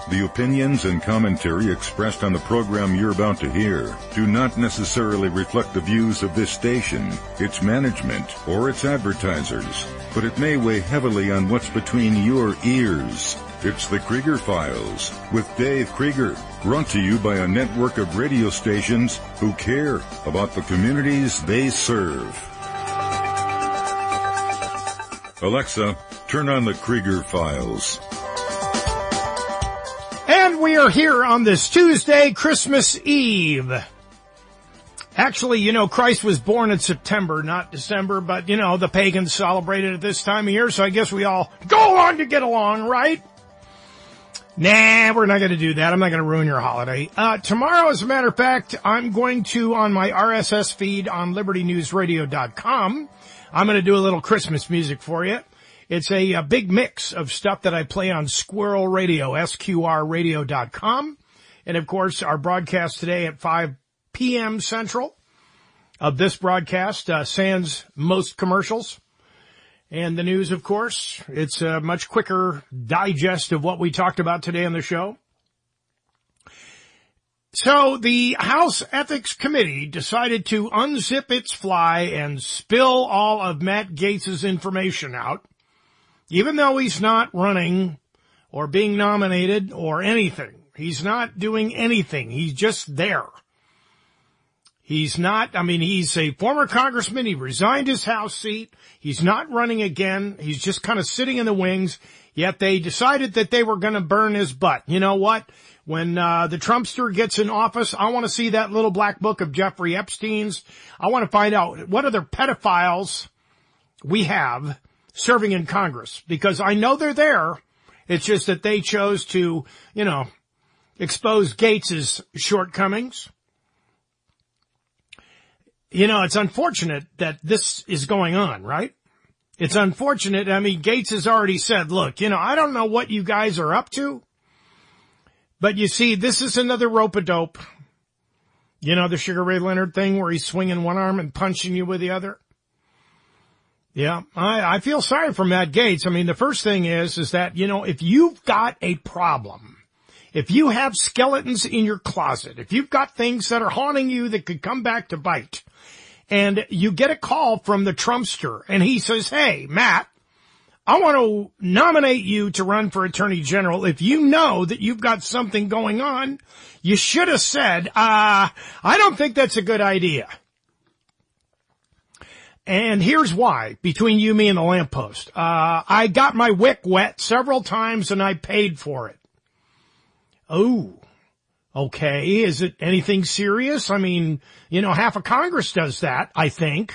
The opinions and commentary expressed on the program you're about to hear do not necessarily reflect the views of this station, its management, or its advertisers, but it may weigh heavily on what's between your ears. It's the Krieger Files with Dave Krieger, brought to you by a network of radio stations who care about the communities they serve. Alexa, turn on the Krieger Files. And we are here on this Tuesday, Christmas Eve. Actually, you know, Christ was born in September, not December, but, you know, the pagans celebrated at this time of year, so I guess we all go along to get along, right? Nah, we're not going to do that. I'm not going to ruin your holiday. Tomorrow, as a matter of fact, I'm going to, on my RSS feed on LibertyNewsRadio.com, I'm going to do a little Christmas music for you. It's a big mix of stuff that I play on Squirrel Radio, SQRradio.com. And, of course, our broadcast today at 5 p.m. Central of this broadcast, sans most commercials. And the news, of course, it's a much quicker digest of what we talked about today on the show. So the House Ethics Committee decided to unzip its fly and spill all of Matt Gaetz's information out, even though he's not running or being nominated or anything. He's not doing anything. He's just there. He's a former congressman. He resigned his House seat. He's not running again. He's just kind of sitting in the wings. Yet they decided that they were going to burn his butt. You know what? When the Trumpster gets in office, I want to see that little black book of Jeffrey Epstein's. I want to find out what other pedophiles we have serving in Congress, because I know they're there. It's just that they chose to, you know, expose Gaetz's shortcomings. You know, it's unfortunate that this is going on, right? It's unfortunate. I mean, Gaetz has already said, look, you know, I don't know what you guys are up to, but you see, this is another rope-a-dope. You know, the Sugar Ray Leonard thing where he's swinging one arm and punching you with the other. Yeah, I feel sorry for Matt Gaetz. I mean, the first thing is that, you know, if you've got a problem, if you have skeletons in your closet, if you've got things that are haunting you that could come back to bite, and you get a call from the Trumpster, and he says, hey, Matt, I want to nominate you to run for Attorney General. If you know that you've got something going on, you should have said, I don't think that's a good idea. And here's why, between you, me, and the lamppost. I got my wick wet several times, and I paid for it. Oh, okay. Is it anything serious? I mean, you know, half of Congress does that, I think.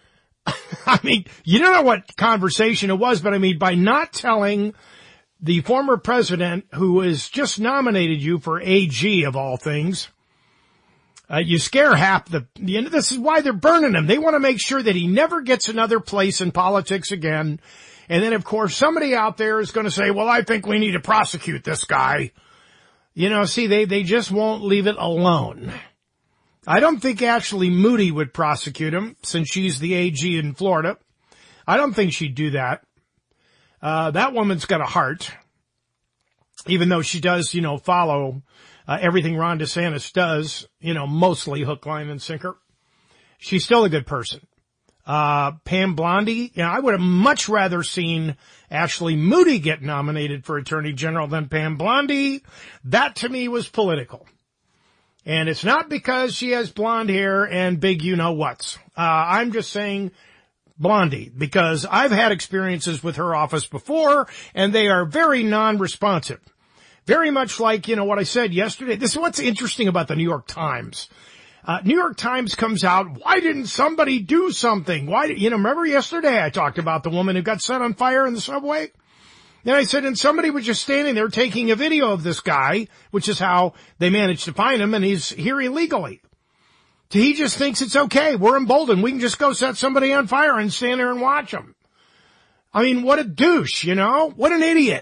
I mean, you don't know what conversation it was, but I mean, by not telling the former president who has just nominated you for AG of all things, you scare half this is why they're burning him. They want to make sure that he never gets another place in politics again. And then, of course, somebody out there is going to say, well, I think we need to prosecute this guy. You know, see, they just won't leave it alone. I don't think Ashley Moody would prosecute him, since she's the AG in Florida. I don't think she'd do that. That woman's got a heart, even though she does, you know, follow everything Ron DeSantis does, you know, mostly hook, line, and sinker. She's still a good person. Pam Bondi, you know, I would have much rather seen Ashley Moody get nominated for Attorney General than Pam Bondi. That to me was political. And it's not because she has blonde hair and big you-know-whats. I'm just saying Blondie, because I've had experiences with her office before, and they are very non-responsive. Very much like, you know, what I said yesterday. This is what's interesting about the New York Times. New York Times comes out, why didn't somebody do something? Remember yesterday I talked about the woman who got set on fire in the subway? And I said, and somebody was just standing there taking a video of this guy, which is how they managed to find him, and he's here illegally. He just thinks it's okay. We're emboldened. We can just go set somebody on fire and stand there and watch him. I mean, what a douche, you know? What an idiot.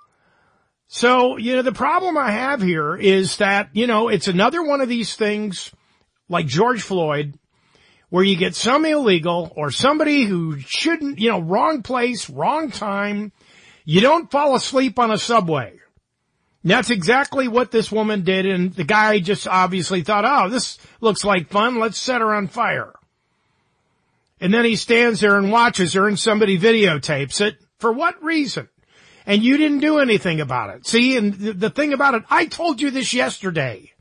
So, you know, the problem I have here is that, you know, it's another one of these things like George Floyd, where you get some illegal or somebody who shouldn't, you know, wrong place, wrong time. You don't fall asleep on a subway. That's exactly what this woman did, and the guy just obviously thought, oh, this looks like fun, let's set her on fire. And then he stands there and watches her, and somebody videotapes it. For what reason? And you didn't do anything about it. See, and the thing about it, I told you this yesterday.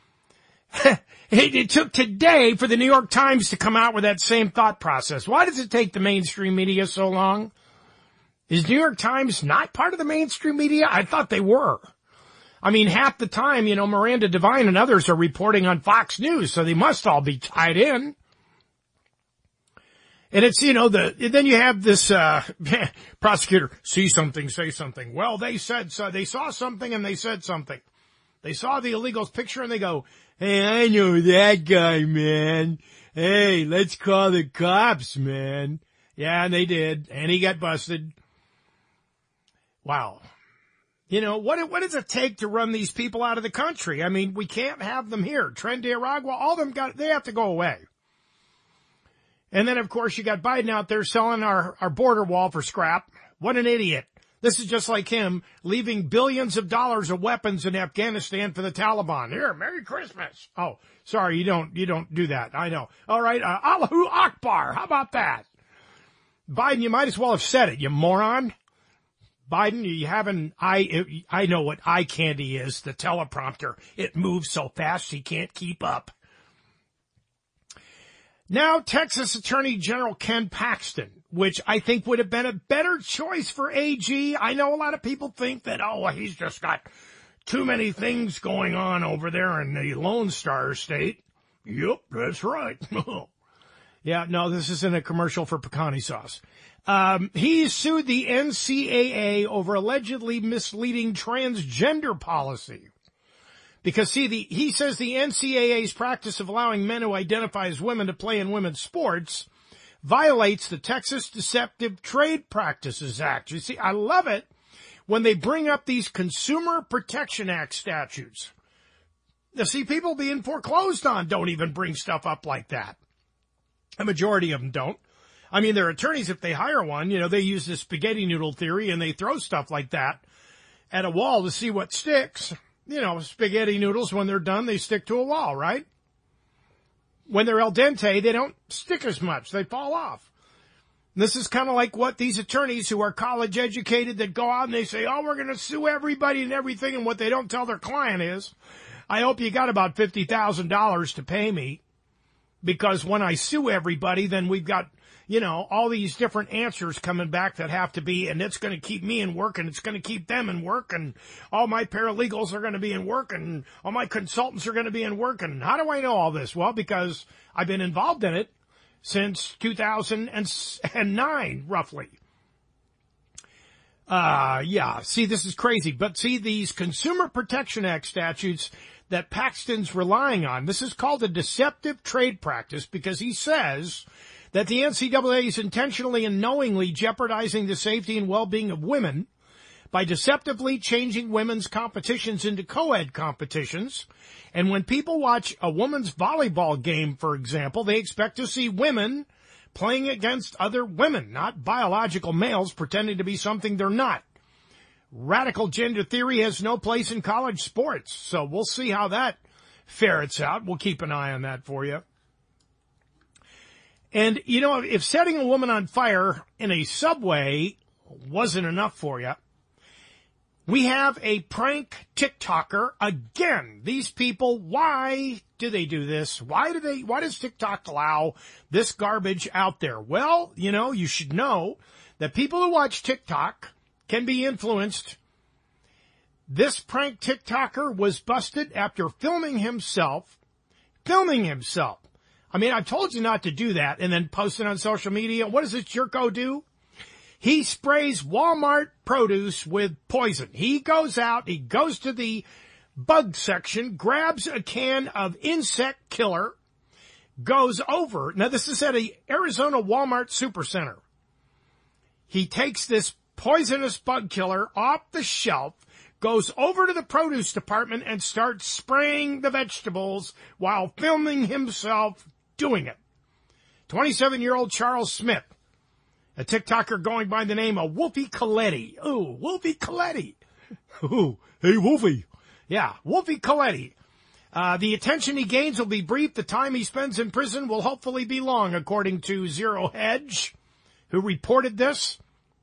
It took today for the New York Times to come out with that same thought process. Why does it take the mainstream media so long? Is New York Times not part of the mainstream media? I thought they were. I mean, half the time, Miranda Devine and others are reporting on Fox News, so they must all be tied in. And it's, then you have this, prosecutor, see something, say something. Well, they said so. They saw something and they said something. They saw the illegal's picture and they go, hey, I know that guy, man. Hey, let's call the cops, man. Yeah, and they did. And he got busted. Wow. What does it take to run these people out of the country? I mean, we can't have them here. Tren de Aragua, all of them they have to go away. And then, of course, you got Biden out there selling our border wall for scrap. What an idiot. This is just like him leaving billions of dollars of weapons in Afghanistan for the Taliban. Here, Merry Christmas. Oh, sorry, you don't do that. I know. All right, Allahu Akbar. How about that? Biden, you might as well have said it, you moron. Biden, you haven't, I know what eye candy is, the teleprompter. It moves so fast he can't keep up. Now, Texas Attorney General Ken Paxton, which I think would have been a better choice for AG. I know a lot of people think that, he's just got too many things going on over there in the Lone Star State. Yep, that's right. Yeah, no, this isn't a commercial for pecani sauce. He sued the NCAA over allegedly misleading transgender policy. Because, he says the NCAA's practice of allowing men who identify as women to play in women's sports violates the Texas Deceptive Trade Practices Act. You see, I love it when they bring up these Consumer Protection Act statutes. You see, people being foreclosed on don't even bring stuff up like that. A majority of them don't. I mean, their attorneys, if they hire one, they use the spaghetti noodle theory and they throw stuff like that at a wall to see what sticks. Spaghetti noodles, when they're done, they stick to a wall, right? When they're al dente, they don't stick as much. They fall off. And this is kind of like what these attorneys who are college educated that go out and they say, we're going to sue everybody and everything. And what they don't tell their client is, I hope you got about $50,000 to pay me, because when I sue everybody, then we've got, all these different answers coming back that have to be, and it's going to keep me in work, and it's going to keep them in work, and all my paralegals are going to be in work, and all my consultants are going to be in work. And how do I know all this? Well, because I've been involved in it since 2009, roughly. See, this is crazy. But see, these Consumer Protection Act statutes that Paxton's relying on, this is called a deceptive trade practice, because he says that the NCAA is intentionally and knowingly jeopardizing the safety and well-being of women by deceptively changing women's competitions into co-ed competitions. And when people watch a women's volleyball game, for example, they expect to see women playing against other women, not biological males pretending to be something they're not. Radical gender theory has no place in college sports, so we'll see how that ferrets out. We'll keep an eye on that for you. And, if setting a woman on fire in a subway wasn't enough for you, we have a prank TikToker. Again, these people, why do they do this? Why does TikTok allow this garbage out there? Well, you should know that people who watch TikTok can be influenced. This prank TikToker was busted after filming himself. I mean, I've told you not to do that and then post it on social media. What does this jerko do? He sprays Walmart produce with poison. He goes out, he goes to the bug section, grabs a can of insect killer, goes over. Now, this is at a Arizona Walmart Supercenter. He takes this poisonous bug killer off the shelf, goes over to the produce department and starts spraying the vegetables while filming himself doing it. 27-year-old Charles Smith, a TikToker going by the name of Wolfie Coletti. Oh, Wolfie Coletti. Ooh, hey, Wolfie. Yeah, Wolfie Coletti. The attention he gains will be brief. The time he spends in prison will hopefully be long, according to Zero Hedge, who reported this.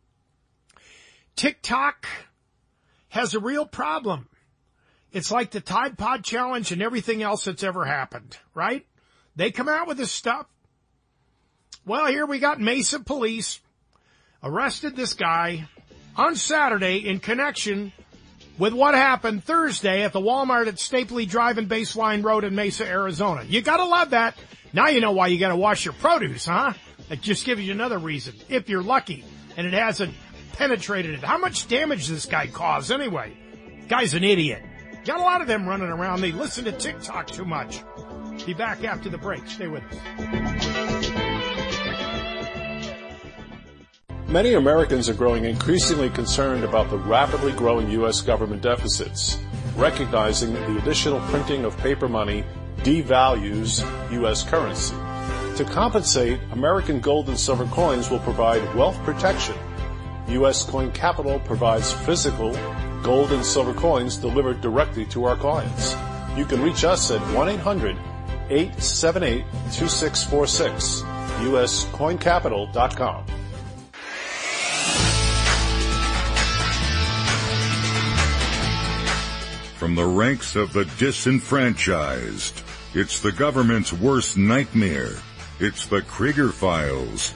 TikTok has a real problem. It's like the Tide Pod Challenge and everything else that's ever happened, right? They come out with this stuff. Well, here we got Mesa police arrested this guy on Saturday in connection with what happened Thursday at the Walmart at Stapley Drive and Baseline Road in Mesa, Arizona. You gotta love that. Now you know why you gotta wash your produce, huh? That just gives you another reason, if you're lucky, and it hasn't penetrated it. How much damage does this guy cause anyway? Guy's an idiot. Got a lot of them running around. They listen to TikTok too much. Be back after the break. Stay with us. Many Americans are growing increasingly concerned about the rapidly growing U.S. government deficits, recognizing the additional printing of paper money devalues U.S. currency. To compensate, American gold and silver coins will provide wealth protection. U.S. Coin Capital provides physical gold and silver coins delivered directly to our clients. You can reach us at 1-800-878-2646, uscoincapital.com. From the ranks of the disenfranchised, it's the government's worst nightmare. It's the Krieger Files.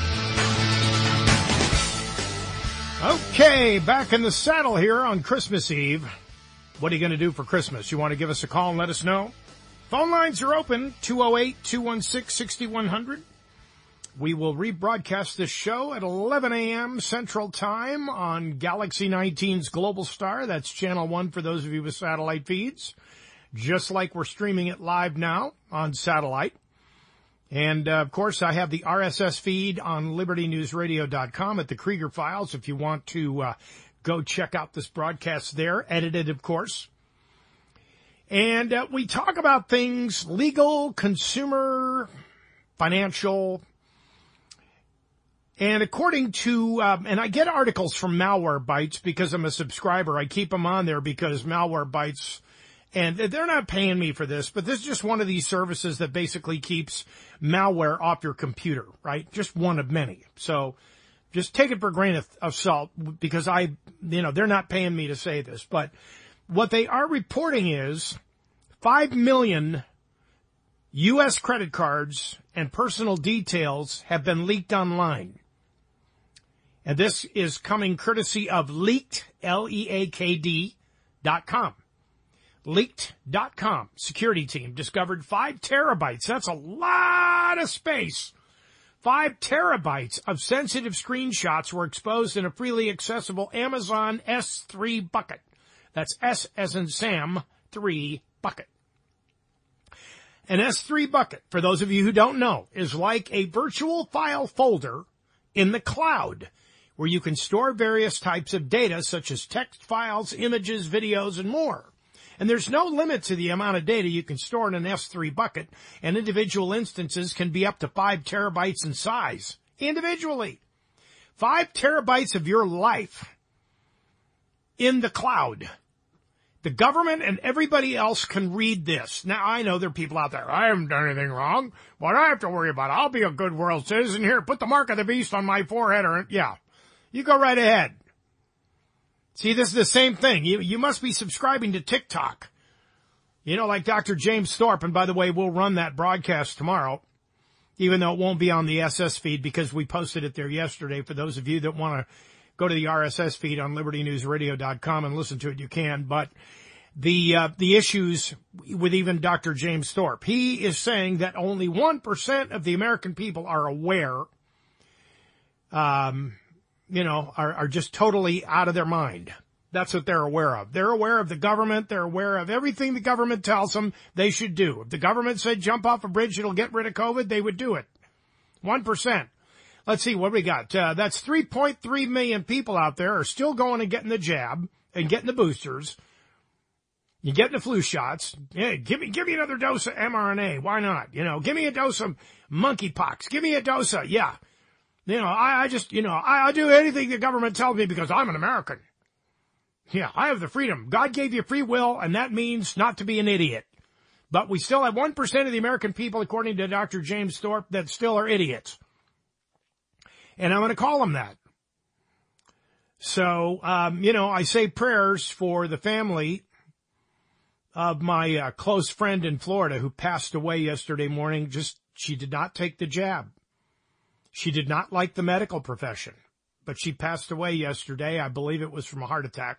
Okay, back in the saddle here on Christmas Eve. What are you going to do for Christmas? You want to give us a call and let us know? Phone lines are open, 208-216-6100. We will rebroadcast this show at 11 a.m. Central Time on Galaxy 19's Global Star. That's Channel 1 for those of you with satellite feeds. Just like we're streaming it live now on satellite. And, of course, I have the RSS feed on LibertyNewsRadio.com at the Krieger Files if you want to go check out this broadcast there, edited, of course. And we talk about things legal, consumer, financial. And according to, and I get articles from Malwarebytes because I'm a subscriber. I keep them on there because Malwarebytes, and they're not paying me for this, but this is just one of these services that basically keeps malware off your computer, right? Just one of many. So just take it for a grain of salt because they're not paying me to say this. But what they are reporting is 5 million U.S. credit cards and personal details have been leaked online. And this is coming courtesy of Leaked, Leakd.com. Leaked.com security team discovered 5 terabytes. That's a lot of space. 5 terabytes of sensitive screenshots were exposed in a freely accessible Amazon S3 bucket. That's S as in Sam, 3 bucket. An S3 bucket, for those of you who don't know, is like a virtual file folder in the cloud where you can store various types of data such as text files, images, videos, and more. And there's no limit to the amount of data you can store in an S3 bucket, and individual instances can be up to 5 terabytes in size, individually. 5 terabytes of your life in the cloud. The government and everybody else can read this. Now, I know there are people out there, I haven't done anything wrong. What do I have to worry about? I'll be a good world citizen here. Put the mark of the beast on my forehead. Yeah, you go right ahead. See, this is the same thing. You must be subscribing to TikTok. You know, like Dr. James Thorpe. And by the way, we'll run that broadcast tomorrow, even though it won't be on the SS feed because we posted it there yesterday. For those of you that want to go to the RSS feed on LibertyNewsRadio.com and listen to it, you can. But the issues with even Dr. James Thorpe, he is saying that only 1% of the American people are aware, are just totally out of their mind. That's what they're aware of. They're aware of the government. They're aware of everything the government tells them they should do. If the government said jump off a bridge, it'll get rid of COVID, they would do it. 1%. Let's see what we got. That's 3.3 million people out there are still going and getting the jab and getting the boosters. You're getting the flu shots. Yeah, give me another dose of mRNA. Why not? Give me a dose of monkeypox. Give me a dose of, yeah. I'll do anything the government tells me because I'm an American. Yeah, I have the freedom. God gave you free will, and that means not to be an idiot. But we still have 1% of the American people, according to Dr. James Thorpe, that still are idiots. And I'm going to call them that. So, I say prayers for the family of my close friend in Florida who passed away yesterday morning. She did not take the jab. She did not like the medical profession, but she passed away yesterday. I believe it was from a heart attack.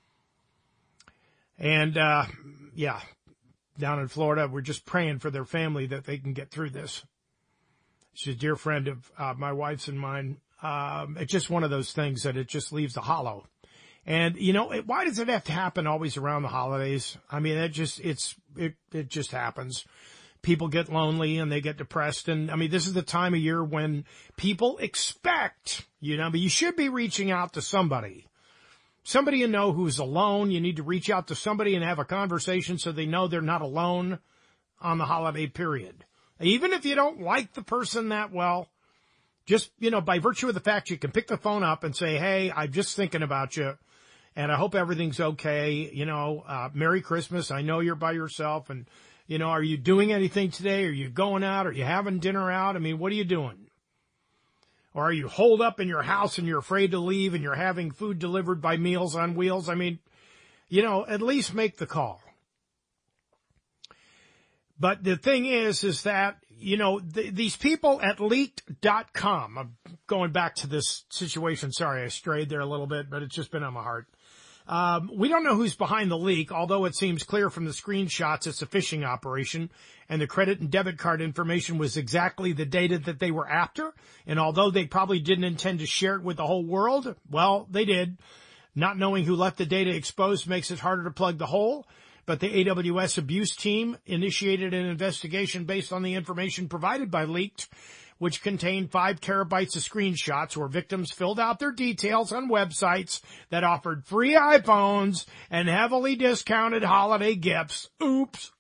And, down in Florida, we're just praying for their family that they can get through this. She's a dear friend of my wife's and mine. It's just one of those things that it just leaves a hollow. And, why does it have to happen always around the holidays? I mean, it just happens. People get lonely and they get depressed. And, this is the time of year when people expect, but you should be reaching out to somebody. Somebody you know who's alone. You need to reach out to somebody and have a conversation so they know they're not alone on the holiday period. Even if you don't like the person that well, just, by virtue of the fact you can pick the phone up and say, hey, I'm just thinking about you and I hope everything's okay. Merry Christmas. I know you're by yourself and, are you doing anything today? Are you going out? Are you having dinner out? What are you doing? Or are you holed up in your house and you're afraid to leave and you're having food delivered by Meals on Wheels? At least make the call. But the thing is that, these people at leaked.com, I'm going back to this situation. Sorry, I strayed there a little bit, but it's just been on my heart. We don't know who's behind the leak, although it seems clear from the screenshots it's a phishing operation, and the credit and debit card information was exactly the data that they were after. And although they probably didn't intend to share it with the whole world, well, they did. Not knowing who left the data exposed makes it harder to plug the hole. But the AWS abuse team initiated an investigation based on the information provided by Leaked, which contained 5 terabytes of screenshots where victims filled out their details on websites that offered free iPhones and heavily discounted holiday gifts. Oops.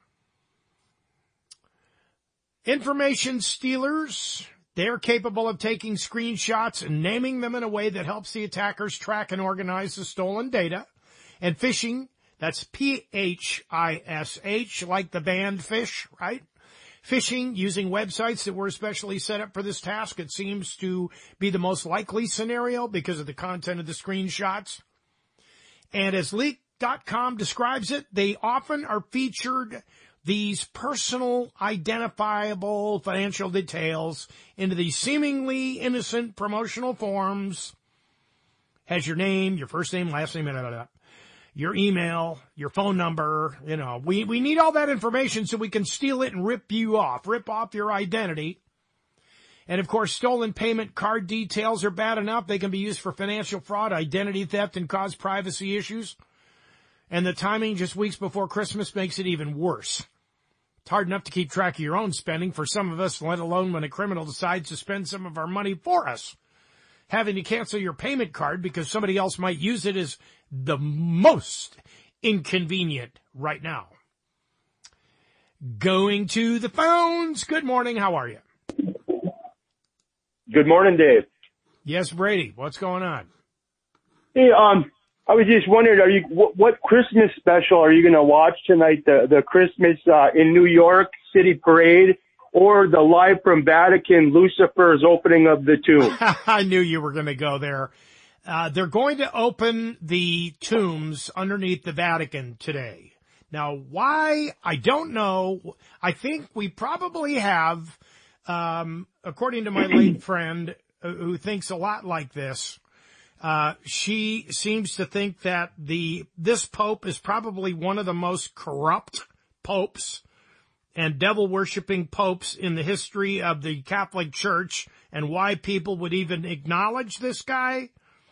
Information stealers, they're capable of taking screenshots and naming them in a way that helps the attackers track and organize the stolen data. And phishing, that's P-H-I-S-H, like the band Phish, right? Phishing using websites that were especially set up for this task. It seems to be the most likely scenario because of the content of the screenshots. And as Leak.com describes it, they often are featured these personal, identifiable financial details into these seemingly innocent promotional forms. Has your name, your first name, last name, blah, blah, blah. Your email, your phone number, we need all that information so we can steal it and rip off your identity. And of course, stolen payment card details are bad enough. They can be used for financial fraud, identity theft, and cause privacy issues. And the timing just weeks before Christmas makes it even worse. It's hard enough to keep track of your own spending for some of us, let alone when a criminal decides to spend some of our money for us. Having to cancel your payment card because somebody else might use it is the most inconvenient right now. Going to the phones. Good morning. How are you? Good morning, Dave. Yes, Brady. What's going on? Hey, I was just wondering, what Christmas special are you going to watch tonight? The Christmas in New York City parade, or the live from Vatican Lucifer's opening of the tomb? I knew you were going to go there. They're going to open the tombs underneath the Vatican today. Now, why? I don't know. I think we probably have, according to my late friend who thinks a lot like this, she seems to think that this Pope is probably one of the most corrupt popes and devil-worshipping popes in the history of the Catholic Church, and why people would even acknowledge this guy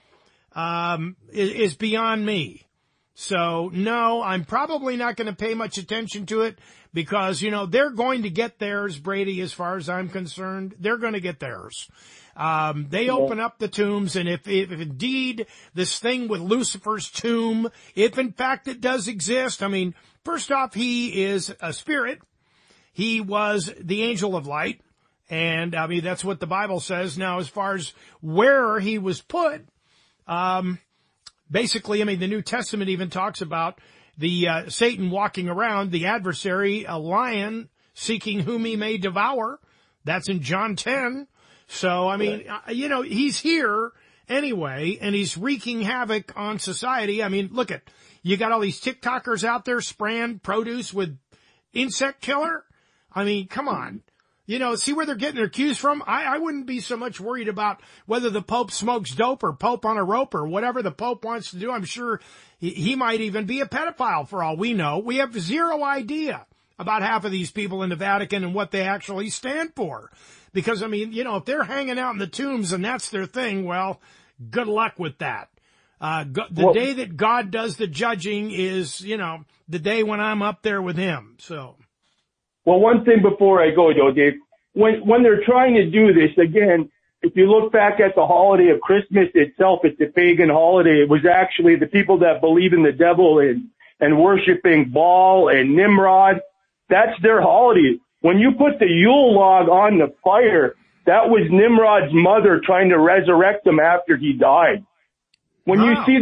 is beyond me. So, no, I'm probably not going to pay much attention to it because, they're going to get theirs, Brady, as far as I'm concerned. They're going to get theirs. They open up the tombs, and if indeed this thing with Lucifer's tomb, if in fact it does exist, first off, he is a spirit. He was the angel of light, and that's what the Bible says. Now, as far as where he was put, Basically, I mean, the New Testament even talks about the Satan walking around, the adversary, a lion, seeking whom he may devour. That's in John 10. So, I mean, he's here anyway, and he's wreaking havoc on society. I mean, look at, you got all these TikTokers out there spraying produce with insect killer. I mean, come on. See where they're getting their cues from? I wouldn't be so much worried about whether the Pope smokes dope or Pope on a rope or whatever the Pope wants to do. I'm sure he might even be a pedophile for all we know. We have zero idea about half of these people in the Vatican and what they actually stand for. Because, I mean, if they're hanging out in the tombs and that's their thing, well, good luck with that. The day that God does the judging is, the day when I'm up there with him. So. Well, one thing before I go, though, Dave, when they're trying to do this, again, if you look back at the holiday of Christmas itself, it's a pagan holiday. It was actually the people that believe in the devil and worshiping Baal and Nimrod. That's their holiday. When you put the Yule log on the fire, that was Nimrod's mother trying to resurrect him after he died. When you see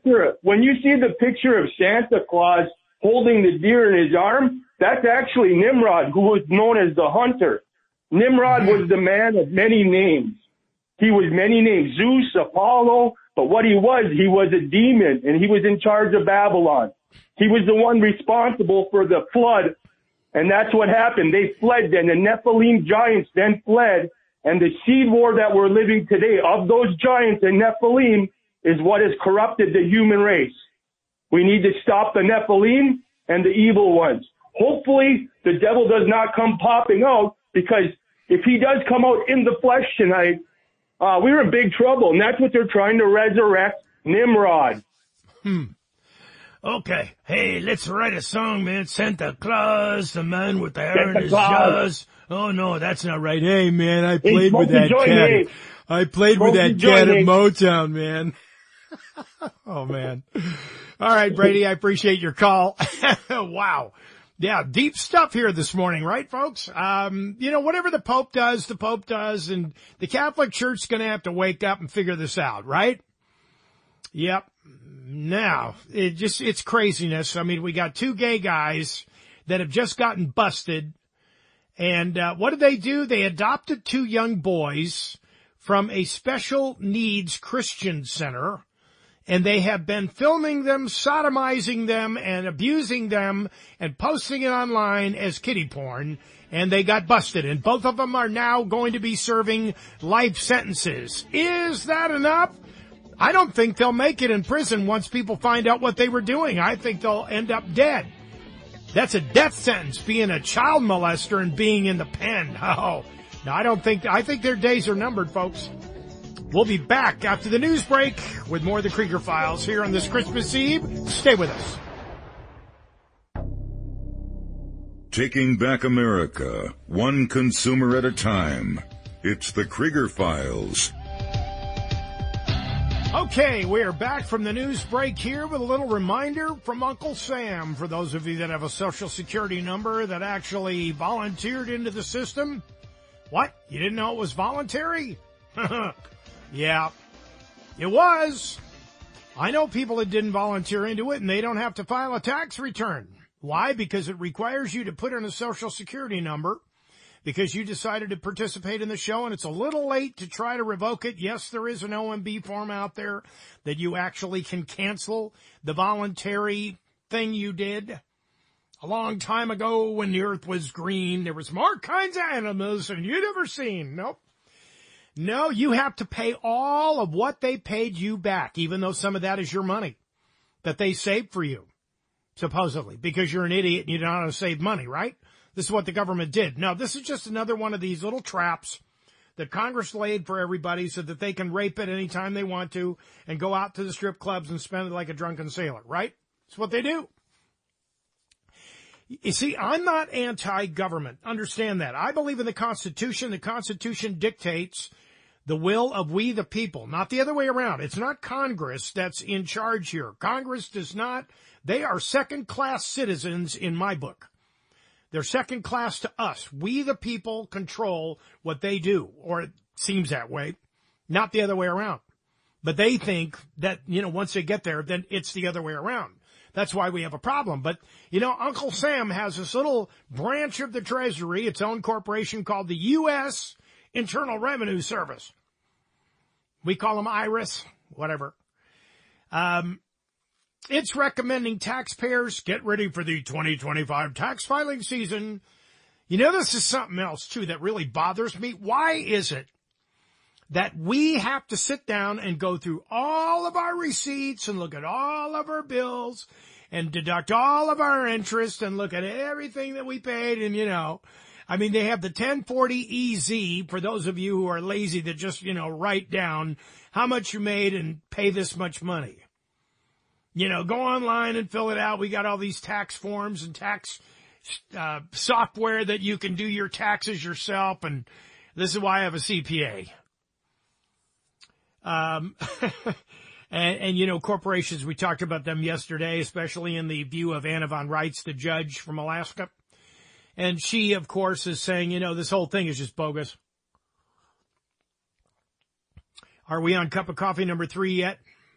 the picture of Santa Claus holding the deer in his arm, that's actually Nimrod, who was known as the hunter. Nimrod was the man of many names. He was many names, Zeus, Apollo, but what he was a demon, and he was in charge of Babylon. He was the one responsible for the flood, and that's what happened. They fled then. The Nephilim giants then fled, and the seed war that we're living today of those giants and Nephilim is what has corrupted the human race. We need to stop the Nephilim and the evil ones. Hopefully, the devil does not come popping out, because if he does come out in the flesh tonight, we're in big trouble. And that's what they're trying to resurrect, Nimrod. Okay. Hey, let's write a song, man. Santa Claus, the man with the hair in his jaws. Oh, no, that's not right. Hey, man, I played with that cat. I played with that cat at Motown, man. Oh, man. All right, Brady, I appreciate your call. Wow. Yeah, deep stuff here this morning, right, folks? Whatever the Pope does, and the Catholic Church's gonna have to wake up and figure this out, right? Yep. Now, it's craziness. I mean, we got two gay guys that have just gotten busted, and what did they do? They adopted two young boys from a special needs Christian center, and they have been filming them, sodomizing them, and abusing them, and posting it online as kiddie porn, and they got busted. And both of them are now going to be serving life sentences. Is that enough? I don't think they'll make it in prison once people find out what they were doing. I think they'll end up dead. That's a death sentence, being a child molester and being in the pen. Oh, no, I think their days are numbered, folks. We'll be back after the news break with more of the Krieger Files here on this Christmas Eve. Stay with us. Taking back America, one consumer at a time. It's the Krieger Files. Okay, we're back from the news break here with a little reminder from Uncle Sam for those of you that have a Social Security number that actually volunteered into the system. What? You didn't know it was voluntary? Yeah, it was. I know people that didn't volunteer into it, and they don't have to file a tax return. Why? Because it requires you to put in a Social Security number because you decided to participate in the show, and it's a little late to try to revoke it. Yes, there is an OMB form out there that you actually can cancel the voluntary thing you did. A long time ago when the earth was green, there was more kinds of animals than you'd ever seen. Nope. No, you have to pay all of what they paid you back, even though some of that is your money that they saved for you, supposedly, because you're an idiot and you don't know how to save money, right? This is what the government did. No, this is just another one of these little traps that Congress laid for everybody so that they can rape it anytime they want to and go out to the strip clubs and spend it like a drunken sailor, right? That's what they do. You see, I'm not anti-government. Understand that. I believe in the Constitution. The Constitution dictates the will of we the people, not the other way around. It's not Congress that's in charge here. Congress does not. They are second-class citizens in my book. They're second class to us. We the people control what they do, or it seems that way, not the other way around. But they think that, once they get there, then it's the other way around. That's why we have a problem. But, Uncle Sam has this little branch of the Treasury, its own corporation called the U.S. Internal Revenue Service. We call them IRS, whatever. It's recommending taxpayers get ready for the 2025 tax filing season. This is something else, too, that really bothers me. Why is it that we have to sit down and go through all of our receipts and look at all of our bills and deduct all of our interest and look at everything that we paid? And, they have the 1040 EZ for those of you who are lazy that just, write down how much you made and pay this much money. Go online and fill it out. We got all these tax forms and tax software that you can do your taxes yourself. And this is why I have a CPA. And corporations, we talked about them yesterday, especially in the view of Anna von Reitz, the judge from Alaska. And she, of course, is saying, this whole thing is just bogus. Are we on cup of coffee number 3 yet?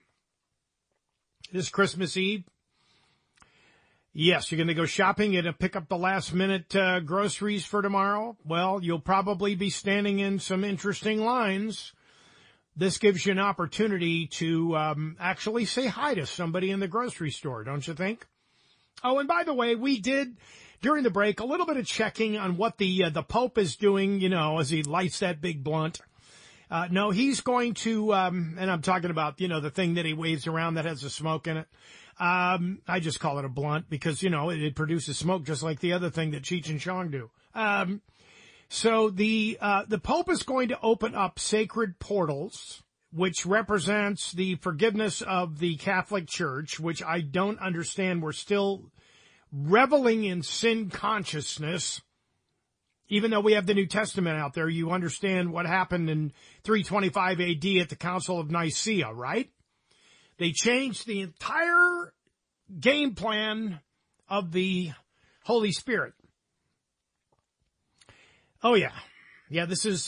This Christmas Eve? Yes, you're going to go shopping and pick up the last minute groceries for tomorrow. Well, you'll probably be standing in some interesting lines. This gives you an opportunity to actually say hi to somebody in the grocery store, don't you think? Oh, and by the way, we did, during the break, a little bit of checking on what the Pope is doing, as he lights that big blunt. No, he's going to, and I'm talking about, the thing that he waves around that has the smoke in it. I just call it a blunt because, it produces smoke just like the other thing that Cheech and Chong do. So the Pope is going to open up sacred portals, which represents the forgiveness of the Catholic Church, which I don't understand. We're still reveling in sin consciousness. Even though we have the New Testament out there, you understand what happened in 325 AD at the Council of Nicaea, right? They changed the entire game plan of the Holy Spirit. Oh, yeah. Yeah, this is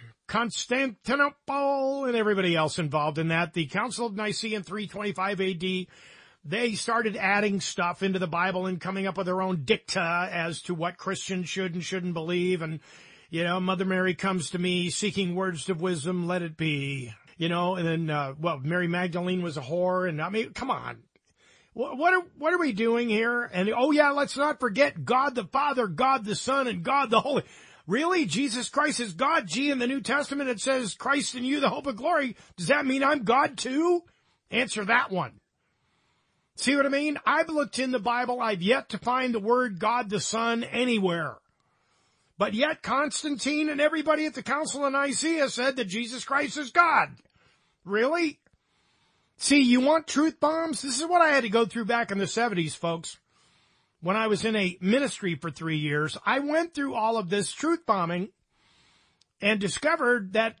Constantinople and everybody else involved in that. The Council of Nicaea in 325 AD, they started adding stuff into the Bible and coming up with their own dicta as to what Christians should and shouldn't believe. And, Mother Mary comes to me seeking words of wisdom, let it be. And then, Mary Magdalene was a whore. And come on. What are we doing here? And, oh, yeah, let's not forget God the Father, God the Son, and God the Holy. Really? Jesus Christ is God? Gee, in the New Testament it says, Christ in you, the hope of glory. Does that mean I'm God too? Answer that one. See what I mean? I've looked in the Bible. I've yet to find the word God the Son anywhere. But yet Constantine and everybody at the Council of Nicaea said that Jesus Christ is God. Really? See, you want truth bombs? This is what I had to go through back in the 70s, folks. When I was in a ministry for 3 years, I went through all of this truth bombing and discovered that,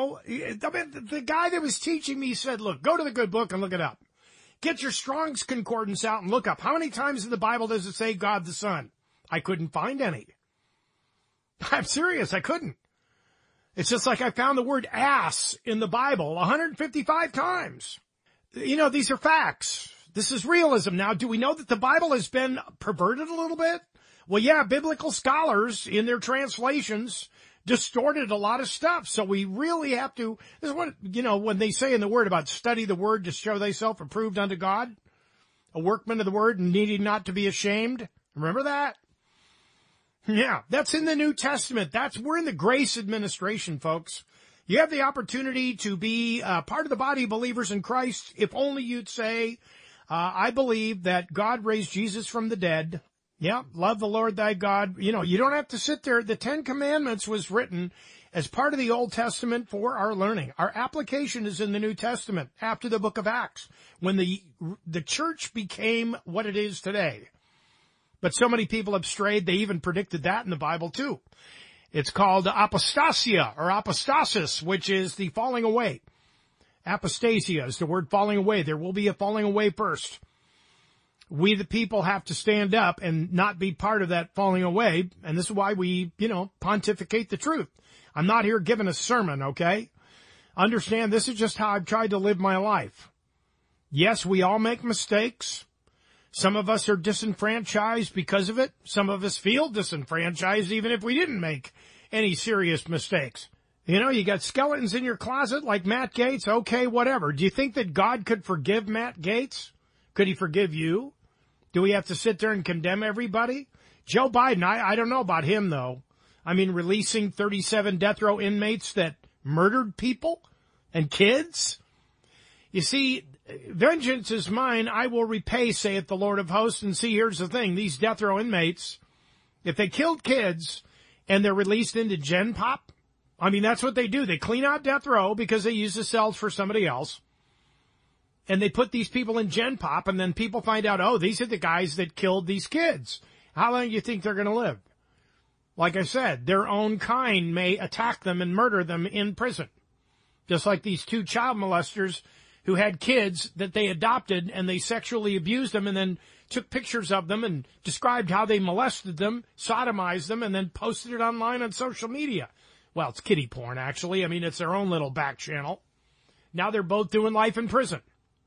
the guy that was teaching me said, look, go to the good book and look it up. Get your Strong's Concordance out and look up. How many times in the Bible does it say God the Son? I couldn't find any. I'm serious, I couldn't. It's just like I found the word ass in the Bible 155 times. These are facts. This is realism. Now, do we know that the Bible has been perverted a little bit? Well, yeah, biblical scholars in their translations distorted a lot of stuff. So we really have to, this is what, when they say in the Word about study the Word to show thyself approved unto God, a workman of the Word and needing not to be ashamed. Remember that? Yeah, that's in the New Testament. We're in the grace administration, folks. You have the opportunity to be part of the body of believers in Christ if only you'd say, I believe that God raised Jesus from the dead. Yeah, love the Lord thy God. You don't have to sit there. The 10 Commandments was written as part of the Old Testament for our learning. Our application is in the New Testament after the book of Acts, when the church became what it is today. But so many people have strayed, they even predicted that in the Bible too. It's called apostasia or apostasis, which is the falling away. Apostasia is the word falling away. There will be a falling away first. We, the people, have to stand up and not be part of that falling away. And this is why we, pontificate the truth. I'm not here giving a sermon, okay? Understand, this is just how I've tried to live my life. Yes, we all make mistakes. Some of us are disenfranchised because of it. Some of us feel disenfranchised even if we didn't make any serious mistakes. You know, you got skeletons in your closet like Matt Gaetz. Okay, whatever. Do you think that God could forgive Matt Gaetz? Could he forgive you? Do we have to sit there and condemn everybody? Joe Biden, I don't know about him, though. I mean, releasing 37 death row inmates that murdered people and kids? You see, vengeance is mine, I will repay, saith the Lord of hosts. And see, here's the thing. These death row inmates, if they killed kids and they're released into Gen Pop, I mean, that's what they do. They clean out death row because they use the cells for somebody else. And they put these people in Gen Pop, and then people find out, oh, these are the guys that killed these kids. How long do you think they're going to live? Like I said, their own kind may attack them and murder them in prison. Just like these two child molesters who had kids that they adopted, and they sexually abused them and then took pictures of them and described how they molested them, sodomized them, and then posted it online on social media. Well, it's kiddie porn, actually. I mean, it's their own little back channel. Now they're both doing life in prison.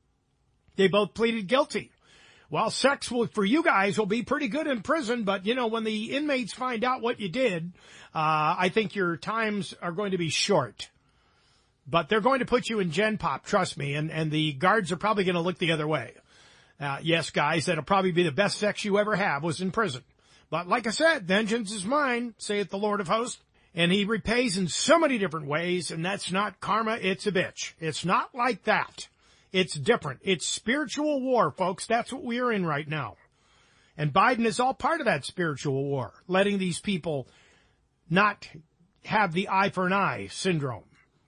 They both pleaded guilty. Well, sex for you guys will be pretty good in prison, but, you know, when the inmates find out what you did, I think your times are going to be short. But they're going to put you in Gen Pop, trust me, and the guards are probably going to look the other way. Yes, guys, that'll probably be the best sex you ever have was in prison. But like I said, vengeance is mine, saith the Lord of hosts. And he repays in so many different ways, and that's not karma, it's a bitch. It's not like that. It's different. It's spiritual war, folks. That's what we are in right now. And Biden is all part of that spiritual war, letting these people not have the eye for an eye syndrome.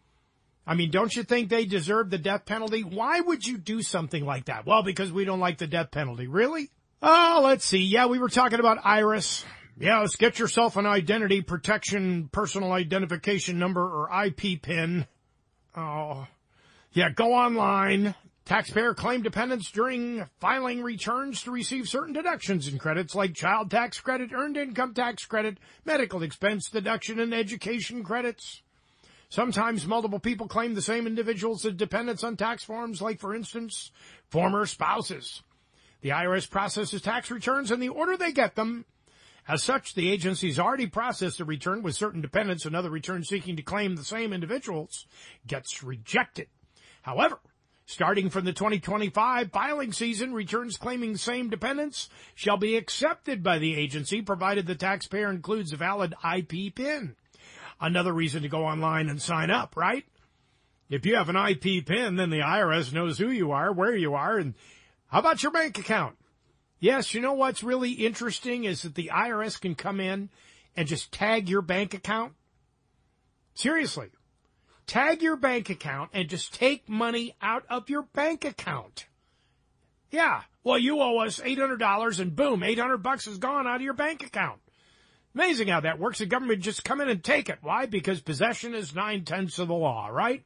I mean, don't you think they deserve the death penalty? Why would you do something like that? Well, because we don't like the death penalty. Really? Oh, let's see. Yeah, we were talking about IRS. Yeah, let's get yourself an identity protection personal identification number or IP PIN. Oh, yeah, go online. Taxpayer claim dependents during filing returns to receive certain deductions and credits like child tax credit, earned income tax credit, medical expense deduction, and education credits. Sometimes multiple people claim the same individuals as dependents on tax forms, like, for instance, former spouses. The IRS processes tax returns in the order they get them. As such, the agency's already processed a return with certain dependents. Another return seeking to claim the same individuals gets rejected. However, starting from the 2025 filing season, returns claiming the same dependents shall be accepted by the agency, provided the taxpayer includes a valid IP PIN. Another reason to go online and sign up, right? If you have an IP PIN, then the IRS knows who you are, where you are, and how about your bank account? Yes, you know what's really interesting is that the IRS can come in and just tag your bank account. Seriously. Tag your bank account and just take money out of your bank account. Yeah. Well, you owe us $800 and boom, $800 is gone out of your bank account. Amazing how that works. The government just come in and take it. Why? Because possession is 9/10 of the law, right?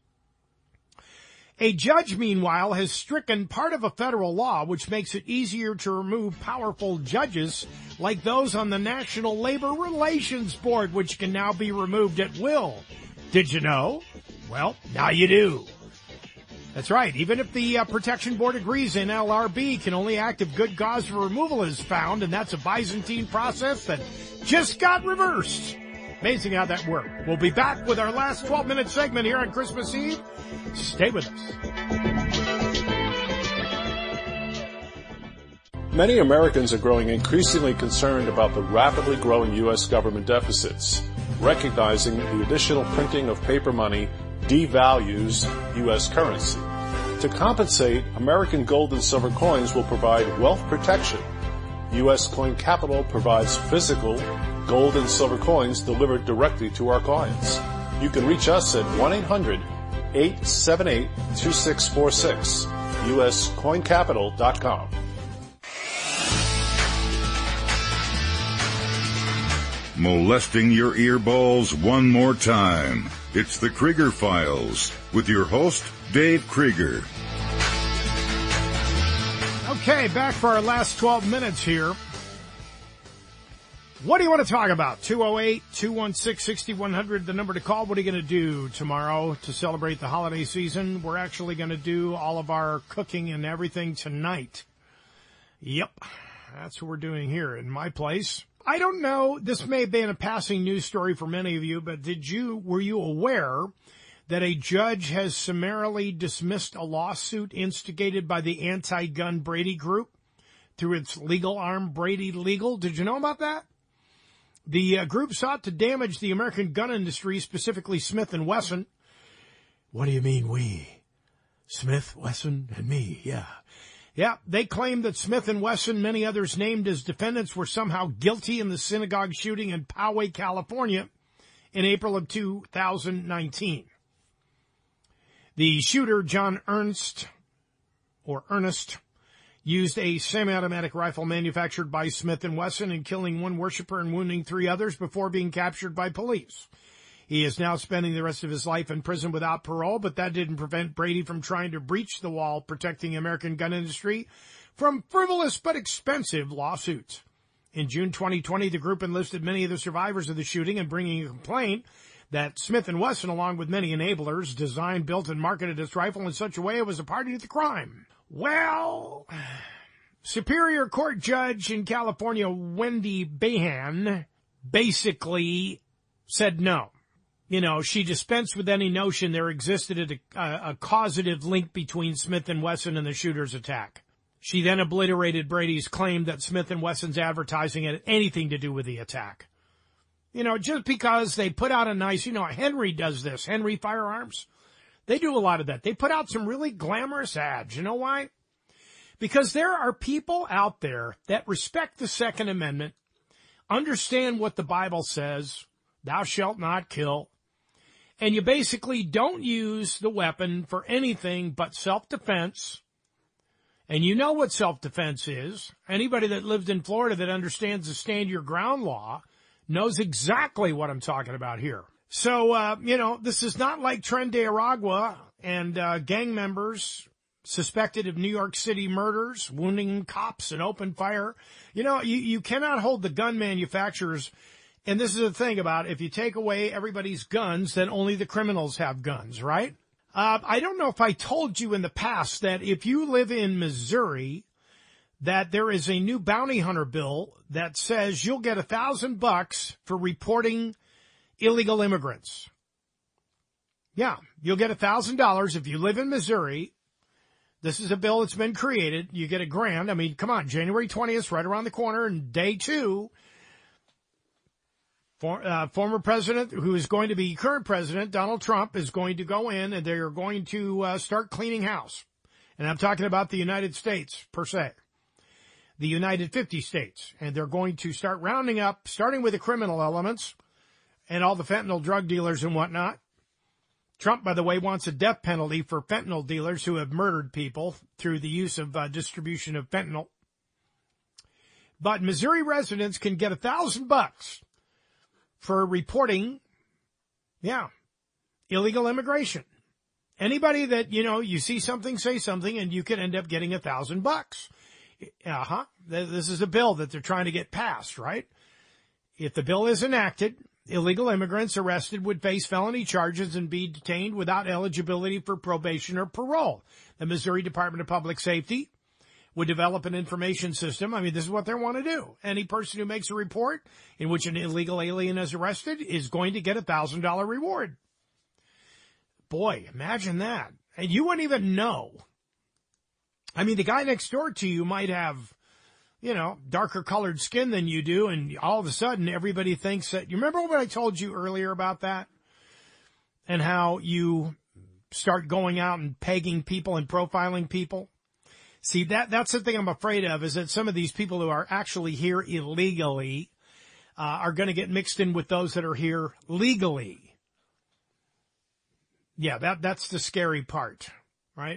A judge, meanwhile, has stricken part of a federal law which makes it easier to remove powerful judges like those on the National Labor Relations Board, which can now be removed at will. Did you know? Well, now you do. That's right. Even if the Protection Board agrees, NLRB can only act if good cause for removal is found, and that's a Byzantine process that just got reversed. Amazing how that worked. We'll be back with our last 12-minute segment here on Christmas Eve. Stay with us. Many Americans are growing increasingly concerned about the rapidly growing U.S. government deficits. Recognizing the additional printing of paper money devalues U.S. currency. To compensate, American gold and silver coins will provide wealth protection. U.S. Coin Capital provides physical gold and silver coins delivered directly to our clients. You can reach us at 1-800-878-2646, uscoincapital.com. Molesting your earballs one more time. It's the Krieger Files with your host, Dave Krieger. Okay, back for our last 12 minutes here. What do you want to talk about? 208-216-6100, the number to call. What are you going to do tomorrow to celebrate the holiday season? We're actually going to do all of our cooking and everything tonight. Yep, that's what we're doing here in my place. I don't know, this may have been a passing news story for many of you, but were you aware that a judge has summarily dismissed a lawsuit instigated by the anti-gun Brady Group through its legal arm, Brady Legal? Did you know about that? The group sought to damage the American gun industry, specifically Smith & Wesson. What do you mean we? Smith, Wesson, and me, yeah. Yeah, they claimed that Smith & Wesson, many others named as defendants, were somehow guilty in the synagogue shooting in Poway, California in April of 2019. The shooter, John Ernest, used a semi-automatic rifle manufactured by Smith & Wesson in killing one worshiper and wounding 3 others before being captured by police. He is now spending the rest of his life in prison without parole, but that didn't prevent Brady from trying to breach the wall protecting the American gun industry from frivolous but expensive lawsuits. In June 2020, the group enlisted many of the survivors of the shooting in bringing a complaint that Smith & Wesson, along with many enablers, designed, built, and marketed its rifle in such a way it was a party to the crime. Well, Superior Court Judge in California, Wendy Behan, basically said no. You know, she dispensed with any notion there existed a causative link between Smith & Wesson and the shooter's attack. She then obliterated Brady's claim that Smith & Wesson's advertising had anything to do with the attack. You know, just because they put out a nice, Henry does this, Henry Firearms. They do a lot of that. They put out some really glamorous ads. You know why? Because there are people out there that respect the Second Amendment, understand what the Bible says, thou shalt not kill, and you basically don't use the weapon for anything but self-defense. And you know what self-defense is. Anybody that lived in Florida that understands the stand your ground law knows exactly what I'm talking about here. So, this is not like Tren de Aragua and gang members suspected of New York City murders, wounding cops and open fire. You cannot hold the gun manufacturers. And this is the thing about if you take away everybody's guns, then only the criminals have guns, right? I don't know if I told you in the past that if you live in Missouri, that there is a new bounty hunter bill that says you'll get $1,000 for reporting illegal immigrants. Yeah, you'll get $1,000 if you live in Missouri. This is a bill that's been created. You get $1,000. I mean, come on, January 20th, right around the corner, and day 2. Former president, who is going to be current president, Donald Trump, is going to go in and they are going to start cleaning house. And I'm talking about the United States, per se. The United 50 states. And they're going to start rounding up, starting with the criminal elements and all the fentanyl drug dealers and whatnot. Trump, by the way, wants a death penalty for fentanyl dealers who have murdered people through the use of distribution of fentanyl. But Missouri residents can get $1,000 for reporting, illegal immigration. Anybody that, you see something, say something, and you can end up getting $1,000. This is a bill that they're trying to get passed, right? If the bill is enacted, illegal immigrants arrested would face felony charges and be detained without eligibility for probation or parole. The Missouri Department of Public Safety would develop an information system. I mean, this is what they want to do. Any person who makes a report in which an illegal alien is arrested is going to get $1,000 reward. Boy, imagine that. And you wouldn't even know. I mean, the guy next door to you might have, darker colored skin than you do, and all of a sudden everybody thinks that, you remember what I told you earlier about that? And how you start going out and pegging people and profiling people? See, that's the thing I'm afraid of, is that some of these people who are actually here illegally are going to get mixed in with those that are here legally. Yeah, that's the scary part, right?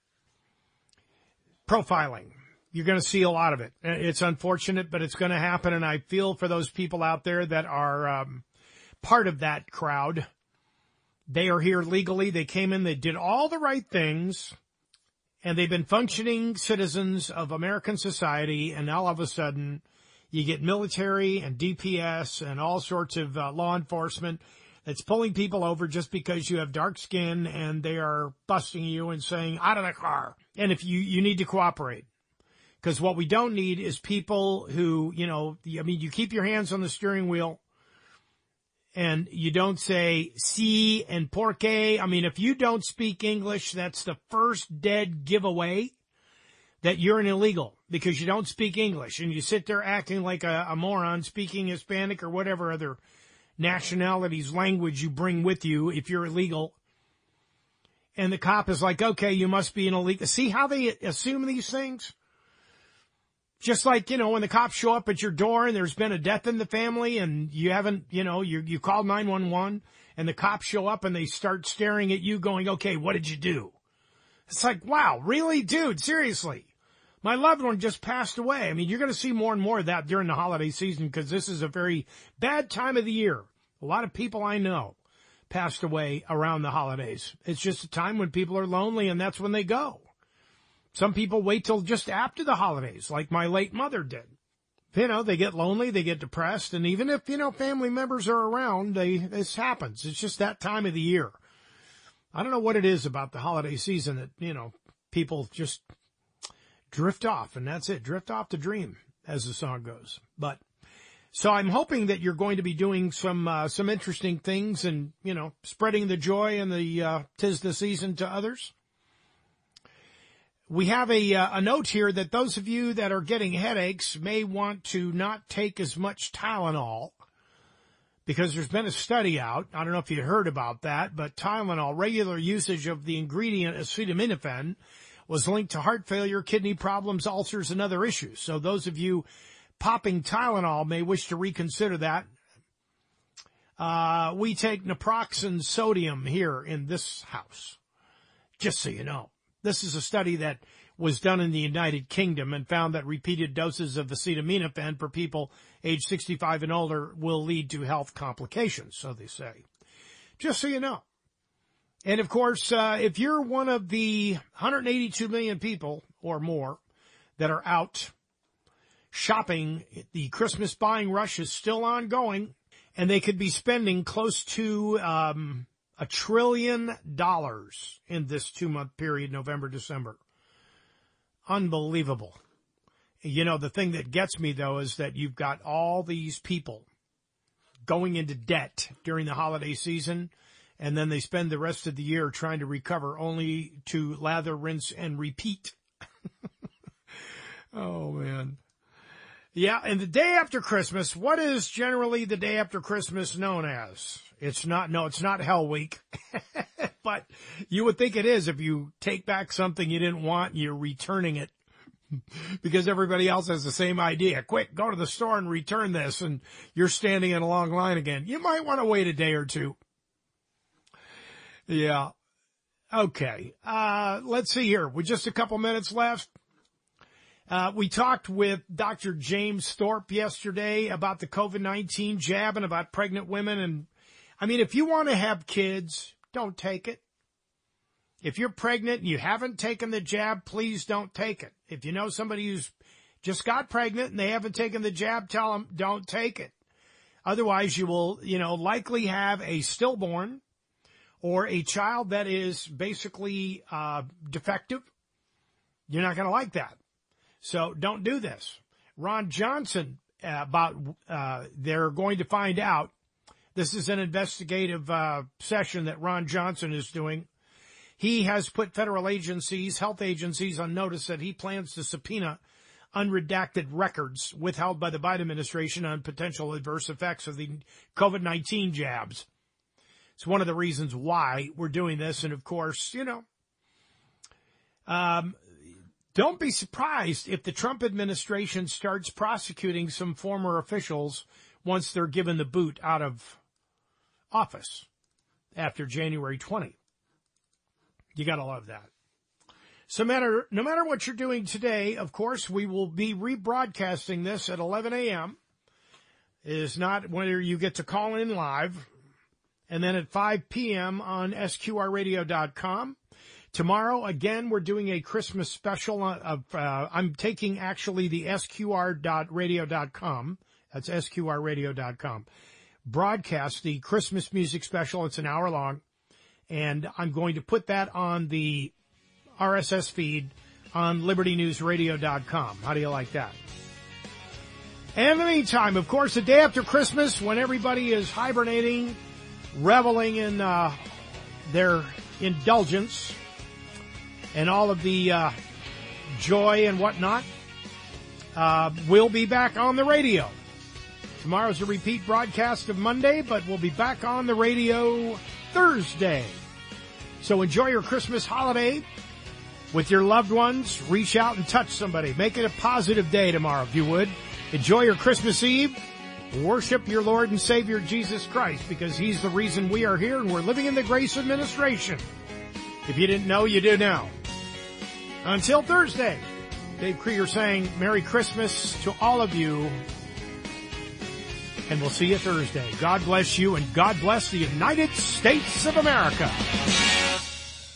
Profiling. You're going to see a lot of it. It's unfortunate, but it's going to happen, and I feel for those people out there that are part of that crowd. They are here legally. They came in. They did all the right things. And they've been functioning citizens of American society, and now all of a sudden You get military and DPS and all sorts of law enforcement that's pulling people over just because you have dark skin, and they are busting you and saying, out of the car. And if you need to cooperate. Because what we don't need is people who, you keep your hands on the steering wheel and you don't say si and porque. If you don't speak English, that's the first dead giveaway that you're an illegal, because you don't speak English and you sit there acting like a moron speaking Hispanic or whatever other nationality's language you bring with you if you're illegal. And the cop is like, okay, you must be an illegal. See how they assume these things? Just like, when the cops show up at your door and there's been a death in the family and you haven't, you called 911 and the cops show up and they start staring at you going, okay, what did you do? It's like, wow, really? Dude, seriously. My loved one just passed away. You're going to see more and more of that during the holiday season, because this is a very bad time of the year. A lot of people I know passed away around the holidays. It's just a time when people are lonely, and that's when they go. Some people wait till just after the holidays, like my late mother did. They get lonely, they get depressed, and even if, family members are around, this happens. It's just that time of the year. I don't know what it is about the holiday season that, people just drift off, and that's it. Drift off the dream, as the song goes. But, so I'm hoping that you're going to be doing some interesting things and, spreading the joy and the, 'tis the season to others. We have a note here that those of you that are getting headaches may want to not take as much Tylenol, because there's been a study out. I don't know if you heard about that, but Tylenol, regular usage of the ingredient acetaminophen, was linked to heart failure, kidney problems, ulcers, and other issues. So those of you popping Tylenol may wish to reconsider that. We take naproxen sodium here in this house, just so you know. This is a study that was done in the United Kingdom and found that repeated doses of acetaminophen for people age 65 and older will lead to health complications, so they say. Just so you know. And of course, if you're one of the 182 million people or more that are out shopping, the Christmas buying rush is still ongoing, and they could be spending close to $1 trillion in this 2-month period, November, December. Unbelievable. The thing that gets me, though, is that you've got all these people going into debt during the holiday season, and then they spend the rest of the year trying to recover, only to lather, rinse, and repeat. Oh, man. Yeah, and the day after Christmas, what is generally the day after Christmas known as? It's not Hell Week. But you would think it is if you take back something you didn't want, you're returning it. Because everybody else has the same idea. Quick, go to the store and return this, and you're standing in a long line again. You might want to wait a day or two. Yeah. Okay. Let's see here. With just a couple minutes left. We talked with Dr. James Thorpe yesterday about the COVID-19 jab and about pregnant women. And if you want to have kids, don't take it. If you're pregnant and you haven't taken the jab, please don't take it. If you know somebody who's just got pregnant and they haven't taken the jab, tell them don't take it. Otherwise you will, likely have a stillborn or a child that is basically defective. You're not going to like that. So don't do this. Ron Johnson, they're going to find out. This is an investigative session that Ron Johnson is doing. He has put federal agencies, health agencies, on notice that he plans to subpoena unredacted records withheld by the Biden administration on potential adverse effects of the COVID-19 jabs. It's one of the reasons why we're doing this. And of course, don't be surprised if the Trump administration starts prosecuting some former officials once they're given the boot out of office after January 20. You gotta love that. So no matter what you're doing today, of course, we will be rebroadcasting this at 11 a.m. It is not whether you get to call in live. And then at 5 p.m. on SQRradio.com. Tomorrow, again, we're doing a Christmas special I'm taking actually the sqr.radio.com. That's sqrradio.com. Broadcast the Christmas music special. It's an hour long. And I'm going to put that on the RSS feed on libertynewsradio.com. How do you like that? And in the meantime, of course, the day after Christmas, when everybody is hibernating, reveling in their indulgence and all of the joy and whatnot, we'll be back on the radio. Tomorrow's a repeat broadcast of Monday, but we'll be back on the radio Thursday. So enjoy your Christmas holiday with your loved ones. Reach out and touch somebody. Make it a positive day tomorrow, if you would. Enjoy your Christmas Eve. Worship your Lord and Savior Jesus Christ, because He's the reason we are here and we're living in the grace administration. If you didn't know, you do now. Until Thursday, Dave Krieger saying Merry Christmas to all of you. And we'll see you Thursday. God bless you, and God bless the United States of America.